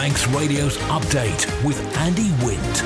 Manx Radio's Update with Andy Wint.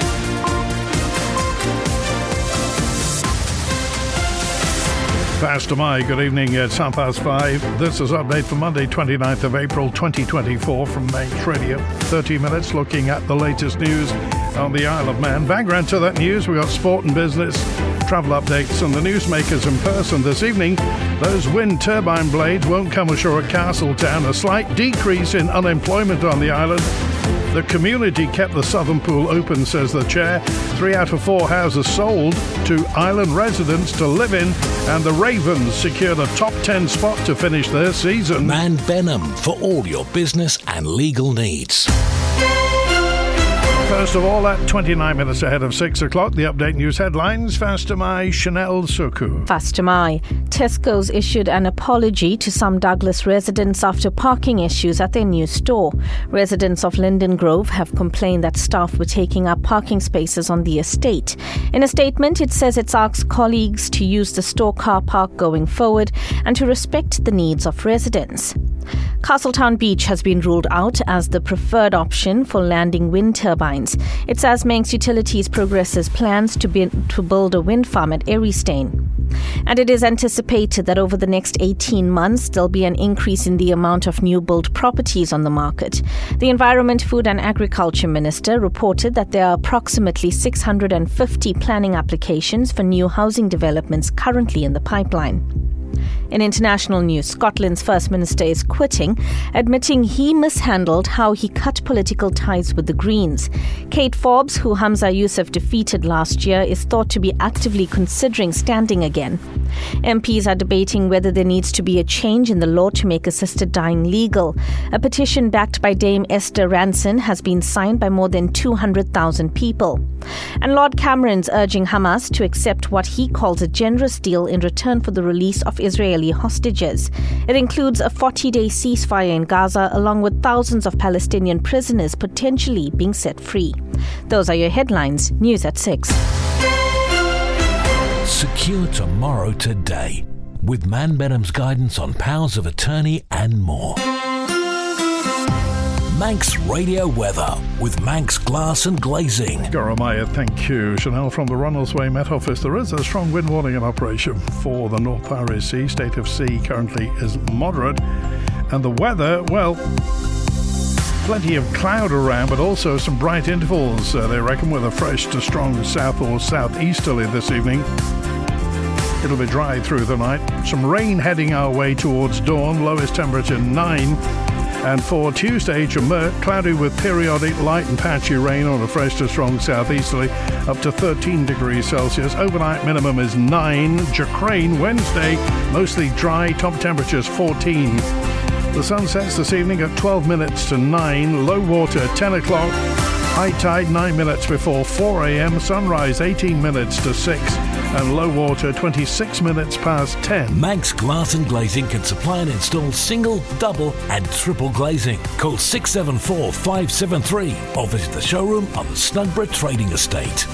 Pastor Mai, good evening. It's 5:30. This is Update for Monday, 29th of April 2024 from Manx Radio. 30 minutes looking at the latest news on the Isle of Man. Background to that news, we've got sport and business, travel updates and the newsmakers in person this evening. Those wind turbine blades won't come ashore at Castletown. A slight decrease in unemployment on the island. The community kept the southern pool open, says the chair. 3 out of 4 houses sold to island residents to live in, and the Ravens secured a top 10 spot to finish their season. Man Benham for all your business and legal needs. First of all, at 29 minutes ahead of 6 o'clock, the Update News headlines. Fastamai Chanel Suku. Fastamai. Tesco's issued an apology to some Douglas residents after parking issues at their new store. Residents of Linden Grove have complained that staff were taking up parking spaces on the estate. In a statement, it says it's asked colleagues to use the store car park going forward and to respect the needs of residents. Castletown Beach has been ruled out as the preferred option for landing wind turbines. It says Manx Utilities progresses plans to build a wind farm at Eristane. And it is anticipated that over the next 18 months, there'll be an increase in the amount of new build properties on the market. The Environment, Food and Agriculture Minister reported that there are approximately 650 planning applications for new housing developments currently in the pipeline. In international news, Scotland's First Minister is quitting, admitting he mishandled how he cut political ties with the Greens. Kate Forbes, who Hamza Youssef defeated last year, is thought to be actively considering standing again. MPs are debating whether there needs to be a change in the law to make assisted dying legal. A petition backed by Dame Esther Ranson has been signed by more than 200,000 people. And Lord Cameron's urging Hamas to accept what he calls a generous deal in return for the release of Israeli hostages. It includes a 40-day ceasefire in Gaza, along with thousands of Palestinian prisoners potentially being set free. Those are your headlines. News at 6. Secure tomorrow today with Man Benham's guidance on powers of attorney and more. Manx Radio Weather with Manx Glass and Glazing. Goramaya, thank you. Chanel from the Runnelsway Met Office. There is a strong wind warning in operation for the North Irish Sea. State of sea currently is moderate. And the weather, well, plenty of cloud around, but also some bright intervals, they reckon, with a fresh to strong south or southeasterly this evening. It'll be dry through the night. Some rain heading our way towards dawn. Lowest temperature 9. And for Tuesday, Jamaica, cloudy with periodic light and patchy rain on a fresh to strong southeasterly, up to 13 degrees Celsius. Overnight minimum is 9. Jacrane, Wednesday, mostly dry, top temperatures 14. The sun sets this evening at 12 minutes to 9. Low water 10 o'clock. High tide 9 minutes before 4 a.m. Sunrise 18 minutes to 6. And low water 26 minutes past 10. Manx Glass and Glazing can supply and install single, double and triple glazing. Call 674 573 or visit the showroom on the Snugborough Trading Estate.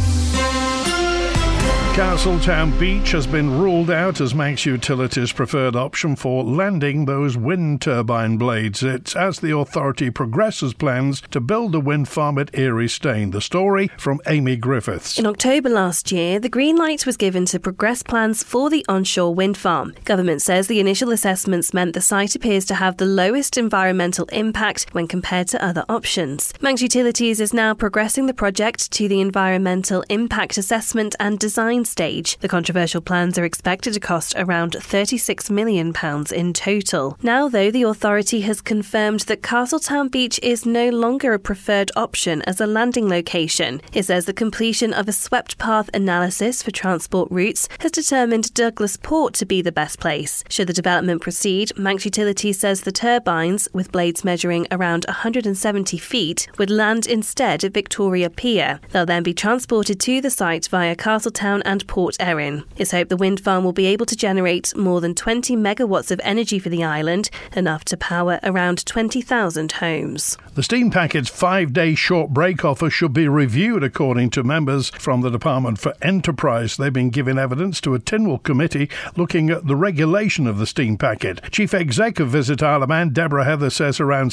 Castletown Beach has been ruled out as Manx Utilities' preferred option for landing those wind turbine blades. It's as the authority progresses plans to build a wind farm at Eristane. The story from Amy Griffiths. In October last year, the green light was given to progress plans for the onshore wind farm. Government says the initial assessments meant the site appears to have the lowest environmental impact when compared to other options. Manx Utilities is now progressing the project to the environmental impact assessment and design stage. The controversial plans are expected to cost around £36 million in total. Now, though, the authority has confirmed that Castletown Beach is no longer a preferred option as a landing location. It says the completion of a swept path analysis for transport routes has determined Douglas Port to be the best place. Should the development proceed, Manx Utilities says the turbines, with blades measuring around 170 feet, would land instead at Victoria Pier. They'll then be transported to the site via Castletown and Port Erin. It's hoped the wind farm will be able to generate more than 20 megawatts of energy for the island, enough to power around 20,000 homes. The steam packet's 5-day short break offer should be reviewed, according to members from the Department for Enterprise. They've been giving evidence to a Tynwald committee looking at the regulation of the steam packet. Chief Exec of Visit Isle of Man, Deborah Heather, says around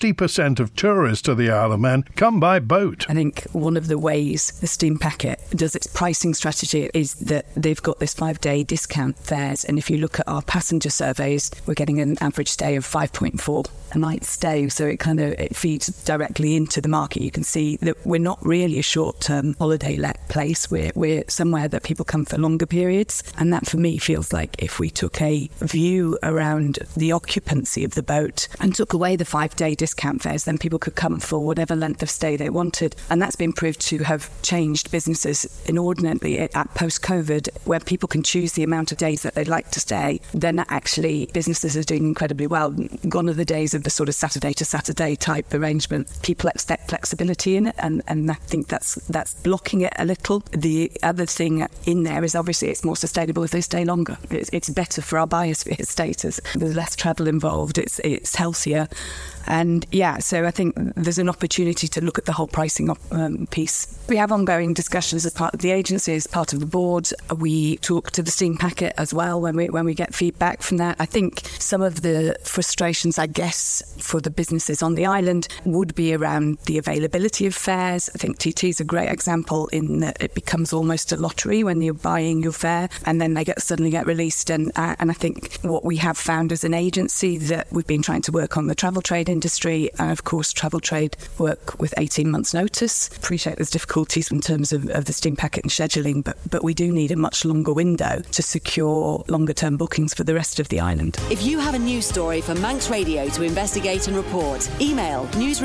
60% of tourists to the Isle of Man come by boat. I think one of the ways the steam packet does its pricing strategy is that they've got this 5-day discount fares, and if you look at our passenger surveys, we're getting an average stay of 5.4 a night stay, so it feeds directly into the market. You can see that we're not really a short-term holiday-let place. We're somewhere that people come for longer periods, and that for me feels like if we took a view around the occupancy of the boat and took away the 5-day discount fares, then people could come for whatever length of stay they wanted, and that's been proved to have changed businesses inordinately at post-COVID, where people can choose the amount of days that they'd like to stay. Then actually businesses are doing incredibly well. Gone are the days of the sort of Saturday to Saturday type arrangement. People expect flexibility in it, and I think that's blocking it a little. The other thing in there is obviously it's more sustainable if they stay longer. It's better for our biosphere status. There's less travel involved. It's healthier. And so I think there's an opportunity to look at the whole pricing piece. We have ongoing discussions as part of the agency, as part of the board. We talk to the steam packet as well when we get feedback from that. I think some of the frustrations, I guess, for the businesses on the island would be around the availability of fares. I think TT is a great example in that it becomes almost a lottery when you're buying your fare, and then they suddenly get released. And I think what we have found as an agency that we've been trying to work on the travel trade industry, and of course travel trade work with 18 months notice. Appreciate there's difficulties in terms of the steam packet and scheduling, but we do need a much longer window to secure longer term bookings for the rest of the island. If you have a news story for Manx Radio to investigate and report, email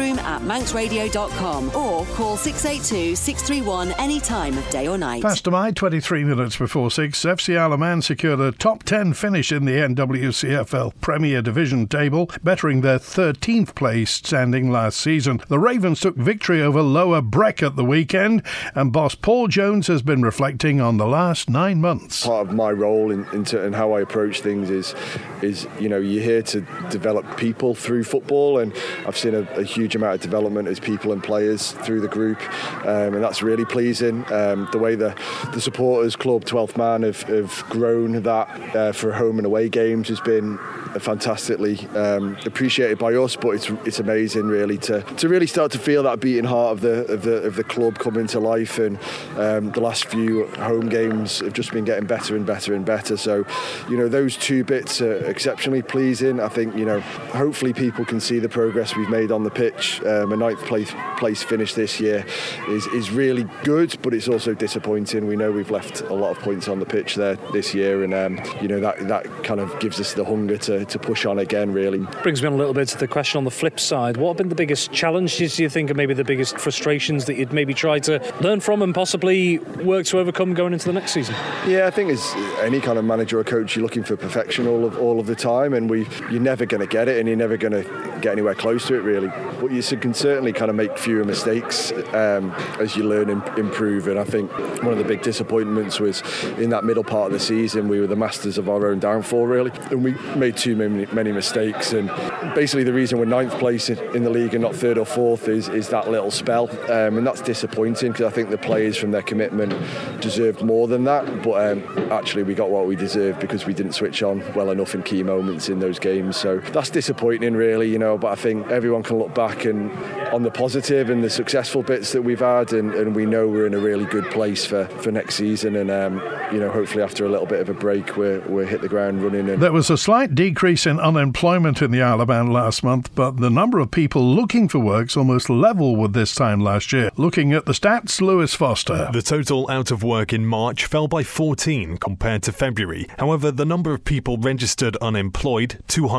newsroom@manxradio.com or call 682 631 any time of day or night. Past my 23 minutes before 6, FC Isle of Man secured a top 10 finish in the NWCFL Premier Division table, bettering their 13th place standing last season. The Ravens took victory over Lower Breck at the weekend, and boss Paul Jones has been reflecting on the last 9 months. Part of my role in how I approach things is you're here to develop people through football, and I've seen a huge amount of development as people and players through the group, and that's really pleasing. The way the supporters club 12th man have grown that for home and away games has been fantastically appreciated by us, but it's amazing really to really start to feel that beating heart of the club coming to life, and the last few home games have just been getting better and better and better. So those two bits are exceptionally pleasing. I think hopefully people can see the progress we've made on the pitch. A 9th place finish this year is really good, but it's also disappointing. We know we've left a lot of points on the pitch there this year, and that kind of gives us the hunger to push on again, really. Brings me on a little bit to the question on the flip side. What have been the biggest challenges, do you think, and maybe the biggest frustrations that you'd maybe try to learn from and possibly work to overcome going into the next season? Yeah, I think as any kind of manager or coach, you're looking for perfection all of the time, and you're never going to get it, and you're never going to get anywhere close to it, really. But you can certainly kind of make fewer mistakes as you learn and improve. And I think one of the big disappointments was in that middle part of the season, we were the masters of our own downfall, really, and we made too many mistakes. And basically the reason we're 9th place in the league and not 3rd or 4th is that little spell, and that's disappointing, because I think the players from their commitment deserved more than that, but actually we got what we deserved because we didn't switch on well enough in key moments in those games. So that's disappointing, really, but I think everyone can look back and on the positive and the successful bits that we've had, and we know we're in a really good place for next season, and hopefully after a little bit of a break we'll hit the ground running. There was a slight decrease in unemployment in the Isle of Man last month, but the number of people looking for work's almost level with this time last year. Looking at the stats, Lewis Foster. The total out of work in March fell by 14 compared to February. However, the number of people registered unemployed,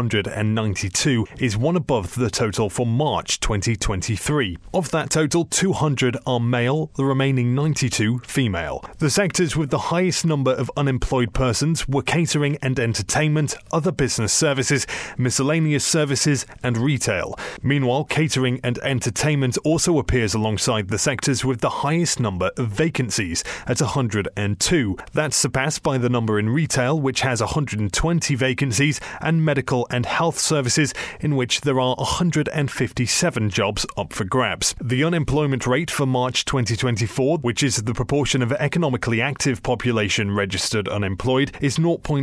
292, is one above the total for March 2023. Of that total, 200 are male, the remaining 92 female. The sectors with the highest number of unemployed persons were catering and entertainment, other business business services, miscellaneous services and retail. Meanwhile, catering and entertainment also appears alongside the sectors with the highest number of vacancies at 102. That's surpassed by the number in retail, which has 120 vacancies, and medical and health services, in which there are 157 jobs up for grabs. The unemployment rate for March 2024, which is the proportion of economically active population registered unemployed, is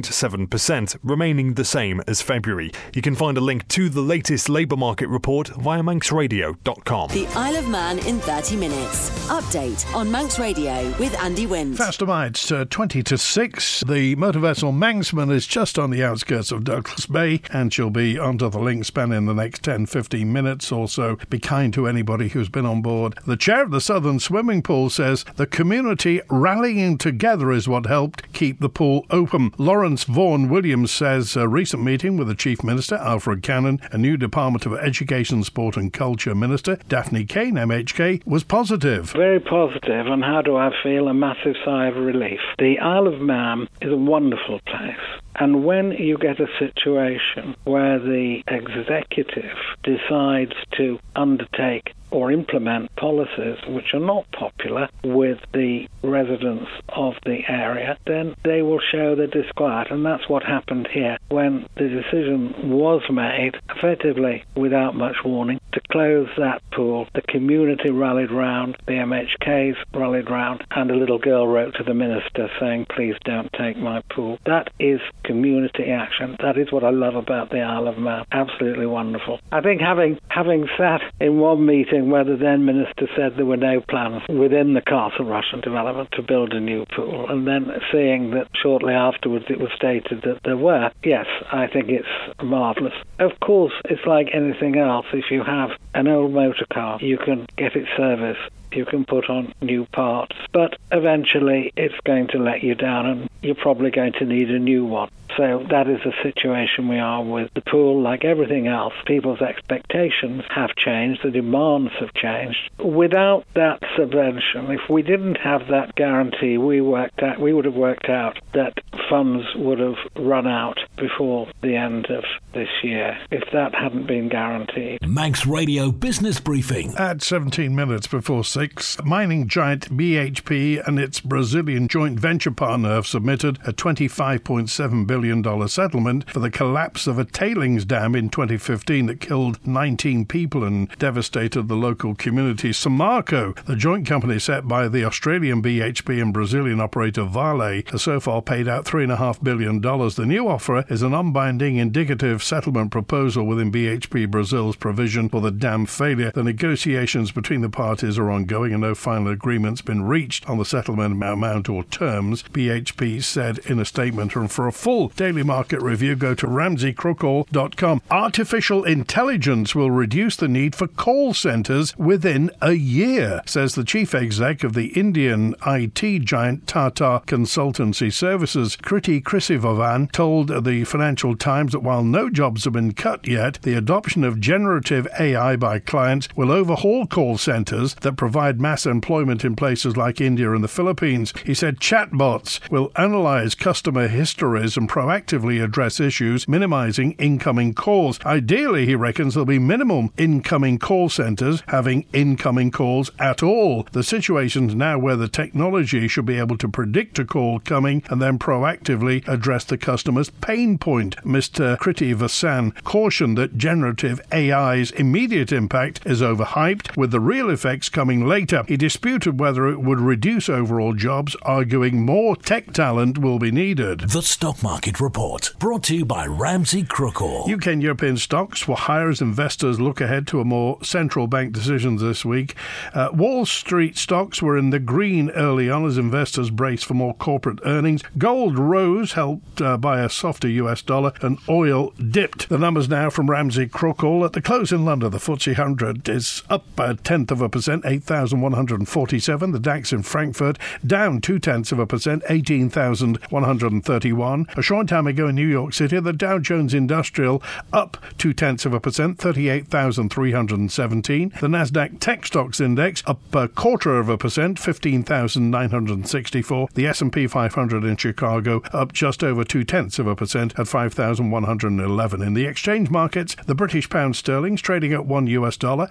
0.7%, remaining the same as February. You can find a link to the latest labour market report via manxradio.com. The Isle of Man in 30 minutes. Update on Manx Radio with Andy Wint. Faster Mites, 20 to 6. The motor vessel Manxman is just on the outskirts of Douglas Bay, and she'll be onto the link span in the next 10-15 minutes or so. Be kind to anybody who's been on board. The chair of the Southern Swimming Pool says the community rallying together is what helped keep the pool open. Lawrence Vaughan Williams says a recent meeting with the Chief Minister, Alfred Cannon, a new Department of Education, Sport and Culture Minister, Daphne Kane, MHK, was positive. Very positive, and how do I feel? A massive sigh of relief. The Isle of Man is a wonderful place. And when you get a situation where the executive decides to undertake or implement policies which are not popular with the residents of the area, then they will show their disquiet. And that's what happened here when the decision was made, effectively without much warning, to close that pool. The community rallied round, the MHKs rallied round, and a little girl wrote to the minister saying, please don't take my pool. That is community action. That is what I love about the Isle of Man. Absolutely wonderful. I think having sat in one meeting where the then minister said there were no plans within the Castle Rushen development to build a new pool, and then seeing that shortly afterwards it was stated that there were, yes, I think it's marvellous. Of course, it's like anything else. If you have an old motor car, you can get it serviced, you can put on new parts, but eventually it's going to let you down and you're probably going to need a new one. So that is the situation we are with the pool. Like everything else, people's expectations have changed, the demands have changed. Without that subvention, if we didn't have that guarantee, we would have worked out that funds would have run out before the end of this year, if that hadn't been guaranteed. Manx Radio Business Briefing. At 17 minutes before 6, mining giant BHP and its Brazilian joint venture partner have submitted a $25.7 billion settlement for the collapse of a tailings dam in 2015 that killed 19 people and devastated the local community. Samarco, the joint company set by the Australian BHP and Brazilian operator Vale, has so far paid out $3.5 billion. The new offer is an unbinding indicative settlement proposal within BHP Brazil's provision for the dam failure. The negotiations between the parties are ongoing and no final agreement's been reached on the settlement amount or terms, BHP said in a statement. And for a full daily market review, go to ramseycrookall.com. Artificial intelligence will reduce the need for call centres within a year, says the chief exec of the Indian IT giant Tata Consultancy Services. Kriti Krisivavan told the Financial Times that while no jobs have been cut yet, the adoption of generative AI by clients will overhaul call centres that provide mass employment in places like India and the Philippines. He said chatbots will analyse customer histories and proactively address issues, minimising incoming calls. Ideally, he reckons there'll be minimum incoming call centres having incoming calls at all. The situation's now where the technology should be able to predict a call coming and then proactively address the customer's pain point. Mr. Kriti Vasan cautioned that generative AI's immediate impact is overhyped, with the real effects coming later. He disputed whether it would reduce overall jobs, arguing more tech talent will be needed. The Stock Market Report, brought to you by Ramsey Crookall. UK and European stocks were higher as investors look ahead to a more central bank decisions this week. Wall Street stocks were in the green early on as investors braced for more corporate earnings. Gold rose, helped by a softer US dollar, and oil dipped. The numbers now from Ramsey Crookall. At the close in London, the FTSE 100 is up 0.1%, 5,147. The DAX in Frankfurt down 0.2%, 18,131. A short time ago in New York City, the Dow Jones Industrial up 0.2%, 38,317. The Nasdaq Tech Stocks Index up 0.25%, 15,964. The S&P 500 in Chicago up just over 0.2% at 5,111. In the exchange markets, the British pound sterling's trading at $1,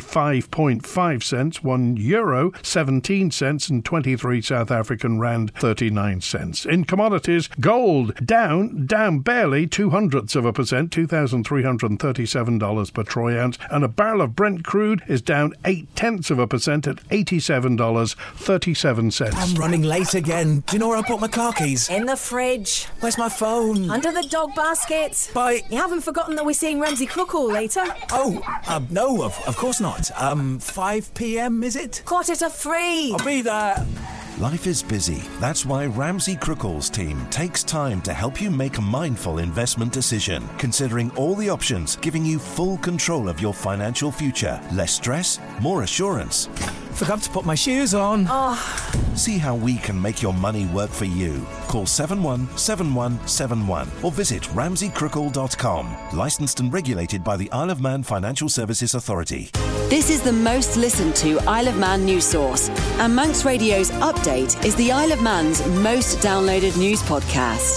25.5 cents, €1, 17 cents, and 23 South African rand, 39 cents. In commodities, gold down barely 0.02%, $2,337 per troy ounce, and a barrel of Brent crude is down 0.8% at $87.37. I'm running late again. Do you know where I put my car keys? In the fridge. Where's my phone? Under the dog basket. Bye. You haven't forgotten that we're seeing Ramsey Crookall later? Oh, no, of course not. 5 p.m, is it? 2:45. I'll be there. Life is busy. That's why Ramsey Crookall's team takes time to help you make a mindful investment decision, considering all the options, giving you full control of your financial future. Less stress, more assurance. Forgot to put my shoes on. See how we can make your money work for you. Call 717171 or visit ramseycrookall.com. Licensed and regulated by the Isle of Man Financial Services Authority. This is the most listened to Isle of Man news source, and Manx Radio's Update is the Isle of Man's most downloaded news podcast.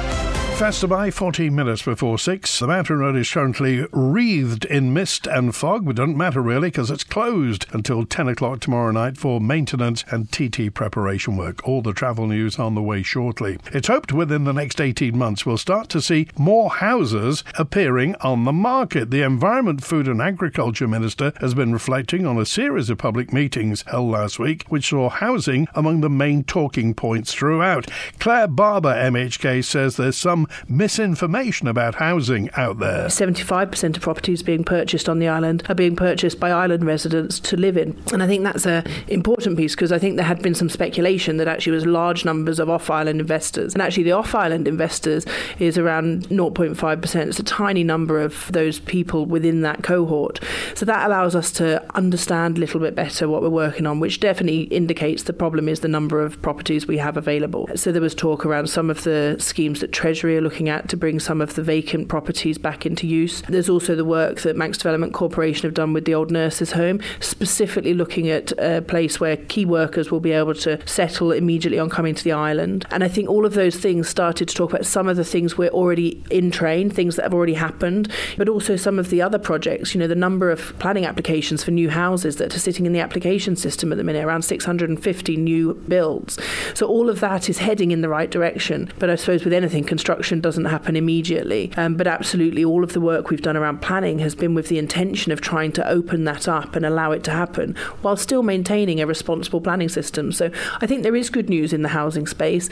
Faster by 14 minutes before 6. The Mountain Road is currently wreathed in mist and fog, but it doesn't matter really because it's closed until 10 o'clock tomorrow night for maintenance and TT preparation work. All the travel news on the way shortly. It's hoped within the next 18 months we'll start to see more houses appearing on the market. The Environment, Food and Agriculture Minister has been reflecting on a series of public meetings held last week, which saw housing among the main talking points throughout. Claire Barber, MHK, says there's some misinformation about housing out there. 75% of properties being purchased on the island are being purchased by island residents to live in. And I think that's an important piece, because I think there had been some speculation that actually was large numbers of off-island investors. And actually the off-island investors is around 0.5%. It's a tiny number of those people within that cohort. So that allows us to understand a little bit better what we're working on, which definitely indicates the problem is the number of properties we have available. So there was talk around some of the schemes that Treasury are looking at to bring some of the vacant properties back into use. There's also the work that Manx Development Corporation have done with the old nurses' home, specifically looking at a place where key workers will be able to settle immediately on coming to the island. And I think all of those things started to talk about some of the things we're already in train, things that have already happened, but also some of the other projects. You know, the number of planning applications for new houses that are sitting in the application system at the minute, around 650 new builds. So all of that is heading in the right direction. But I suppose with anything, construction doesn't happen immediately. But absolutely all of the work we've done around planning has been with the intention of trying to open that up and allow it to happen while still maintaining a responsible planning system. So I think there is good news in the housing space.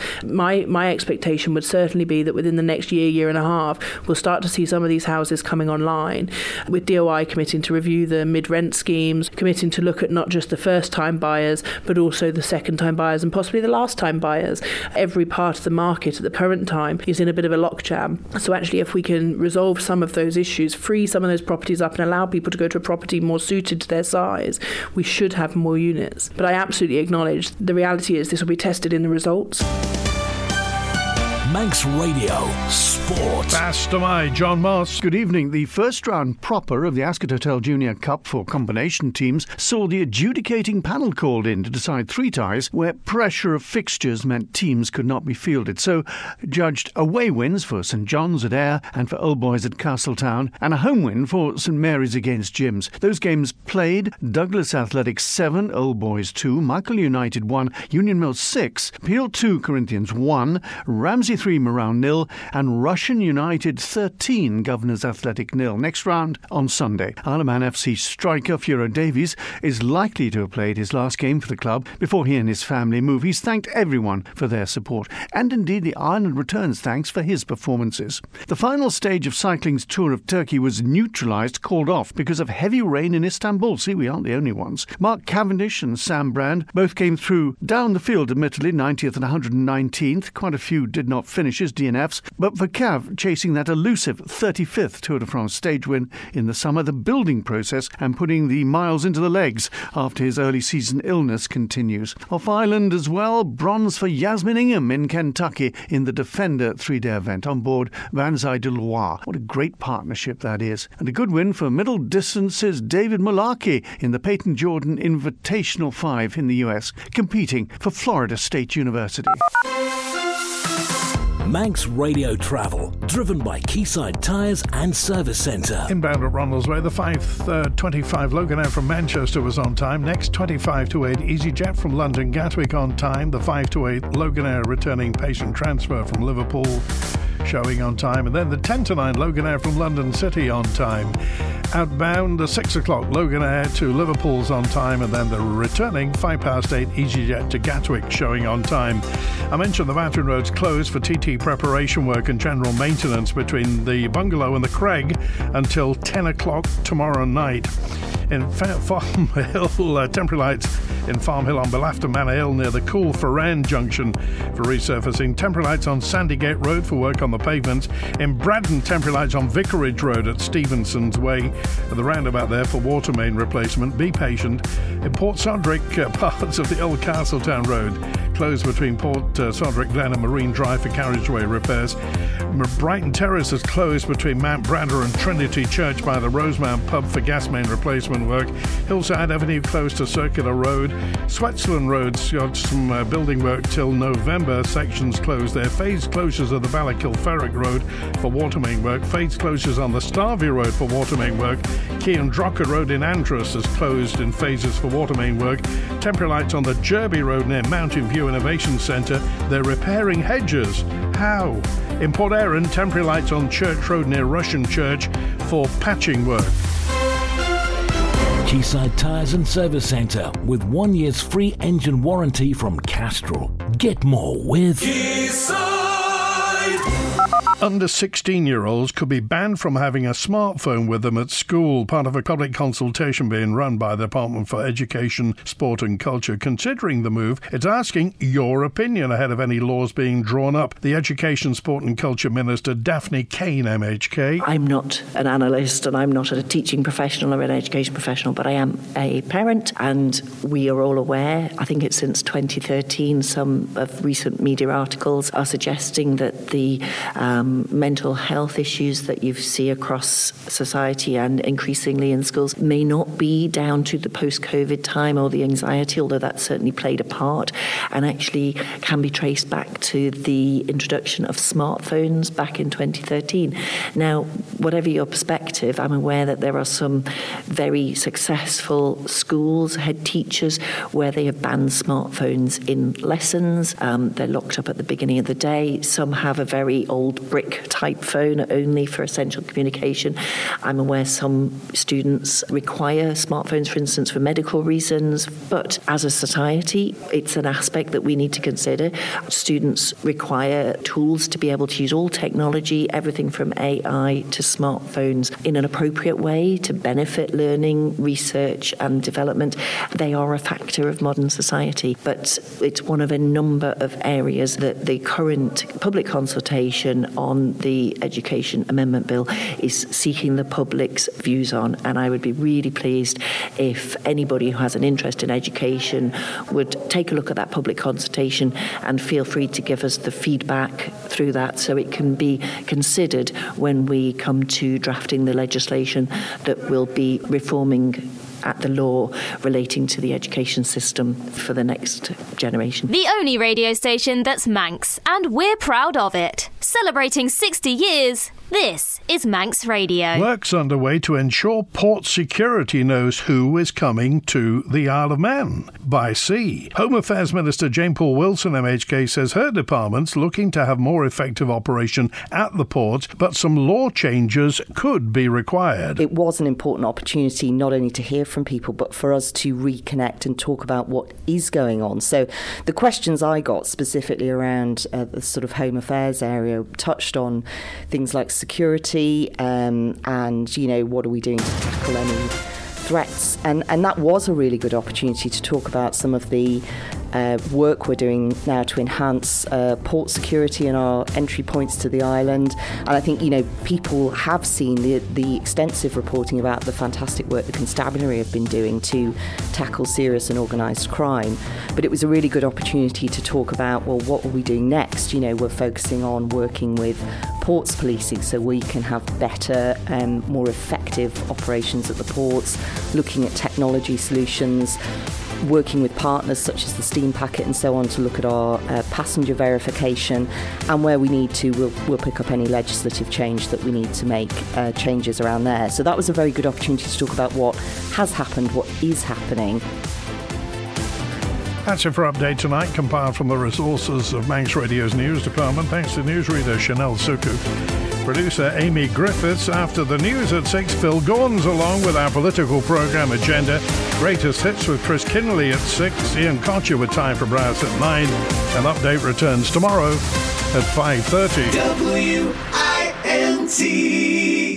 My expectation would certainly be that within the next year and a half, we'll start to see some of these houses coming online, with DOI committing to review the mid-rent schemes, committing to look at not just the first-time buyers, but also the second-time buyers and possibly the last-time buyers. Every part of the market at the current time is in a bit of a lockjam. So actually, if we can resolve some of those issues, free some of those properties up and allow people to go to a property more suited to their size, we should have more units. But I absolutely acknowledge the reality is this will be tested in the results. Manx Radio Sport. Faster my John Moss. Good evening. The first round proper of the Ascot Hotel Junior Cup for combination teams saw the adjudicating panel called in to decide 3 ties where pressure of fixtures meant teams could not be fielded. So judged away wins for St John's at Ayr and for Old Boys at Castletown, and a home win for St Mary's against Jims. Those games played: Douglas Athletics 7, Old Boys 2, Michael United 1, Union Mill 6, Peel 2, Corinthians 1, Ramsey 3, Moran 0, and Russian United 13, Governors Athletic 0. Next round on Sunday. Isle of Man FC striker Furo Davies is likely to have played his last game for the club before he and his family move. He's thanked everyone for their support, and indeed the island returns thanks for his performances. The final stage of cycling's Tour of Turkey was called off because of heavy rain in Istanbul. See, we aren't the only ones. Mark Cavendish and Sam Brand both came through down the field, admittedly 90th and 119th. Quite a few did not finishes, DNFs, but for Cav, chasing that elusive 35th Tour de France stage win in the summer, the building process and putting the miles into the legs after his early season illness continues. Off island as well, bronze for Yasmin Ingham in Kentucky in the Defender 3-day event on board Vanzai de Loire. What a great partnership that is. And a good win for middle distance's David Mullarkey in the Peyton Jordan Invitational 5 in the US, competing for Florida State University. Manx Radio Travel, driven by Quayside Tyres and Service Centre. Inbound at Ronaldsway, the 5:25 Loganair from Manchester was on time. Next, 25-8 EasyJet from London Gatwick on time. The 5-8 Loganair returning patient transfer from Liverpool showing on time. And then the 10-9 Loganair from London City on time. Outbound, the 6 o'clock Loganair to Liverpool's on time, and then the returning 8:05 EasyJet to Gatwick showing on time. I mentioned the Battery Road's closed for TT preparation work and general maintenance between the Bungalow and the Craig until 10 o'clock tomorrow night. In Farm Hill, temporary lights in Farm Hill on Belafton Manor Hill near the Cool Ferran junction for resurfacing. Temporary lights on Sandygate Road for work on the pavements. In Braddon, temporary lights on Vicarage Road at Stevenson's Way at the roundabout there for water main replacement. Be patient. In Port Sodrick, parts of the old Castletown Road closed between Port Sodrick Glen and Marine Drive for carriageway repairs. Brighton Terrace is closed between Mount Bradder and Trinity Church by the Rosemount Pub for gas main replacement work. Hillside Avenue closed to Circular Road. Swatsland Road's got some building work till November. Sections closed there. Phased closures of the Ballakilferrick Road for water main work. Phased closures on the Starvey Road for water main work. Kean Drocker Road in Andros is closed in phases for water main work. Temporary lights on the Jerby Road near Mountain View Innovation Centre. They're repairing hedges. How? In Port Erin, temporary lights on Church Road near Russian Church for patching work. Quayside Tyres and Service Centre with 1 year's free engine warranty from Castrol. Get more with Quayside. Under 16-year-olds could be banned from having a smartphone with them at school, part of a public consultation being run by the Department for Education, Sport and Culture. Considering the move, it's asking your opinion ahead of any laws being drawn up. The Education, Sport and Culture Minister, Daphne Kane, MHK. I'm not an analyst and I'm not a teaching professional or an education professional, but I am a parent, and we are all aware, I think it's since 2013, some of recent media articles are suggesting that the mental health issues that you see across society and increasingly in schools may not be down to the post-COVID time or the anxiety, although that certainly played a part, and actually can be traced back to the introduction of smartphones back in 2013. Now, whatever your perspective, I'm aware that there are some very successful schools, head teachers, where they have banned smartphones in lessons. They're locked up at the beginning of the day. Some have a very old brick type phone only for essential communication. I'm aware some students require smartphones, for instance, for medical reasons, but as a society, it's an aspect that we need to consider. Students require tools to be able to use all technology, everything from AI to smartphones, in an appropriate way to benefit learning, research and development. They are a factor of modern society, but it's one of a number of areas that the current public consultation on the Education Amendment Bill is seeking the public's views on, and I would be really pleased if anybody who has an interest in education would take a look at that public consultation and feel free to give us the feedback through that so it can be considered when we come to drafting the legislation that will be reforming at the law relating to the education system for the next generation. The only radio station that's Manx, and we're proud of it. Celebrating 60 years, this is Manx Radio. Work's underway to ensure port security knows who is coming to the Isle of Man by sea. Home Affairs Minister Jane Paul Wilson, MHK, says her department's looking to have more effective operation at the ports, but some law changes could be required. It was an important opportunity not only to hear from people, but for us to reconnect and talk about what is going on. So the questions I got specifically around the sort of Home Affairs area touched on things like security and, you know, what are we doing to tackle any threats, and that was a really good opportunity to talk about some of the work we're doing now to enhance port security in our entry points to the island. And I think, people have seen the extensive reporting about the fantastic work the constabulary have been doing to tackle serious and organised crime. But it was a really good opportunity to talk about, well, what are we doing next? We're focusing on working with ports policing so we can have better and more effective operations at the ports, looking at technology solutions, working with partners such as the Steam Packet and so on to look at our passenger verification, and where we need to, we'll pick up any legislative change that we need to make changes around there. So that was a very good opportunity to talk about what has happened, what is happening. That's it for Update Tonight, compiled from the resources of Manx Radio's news department. Thanks to newsreader Chanel Suku. Producer Amy Griffiths. After the news at 6, Phil Gordon's along with our political programme Agenda. Greatest Hits with Chris Kinley at 6. Ian Kocher with Time for Brass at 9. And Update returns tomorrow at 5:30. WINT